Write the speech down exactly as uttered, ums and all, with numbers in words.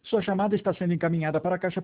Sua chamada está sendo encaminhada para a caixa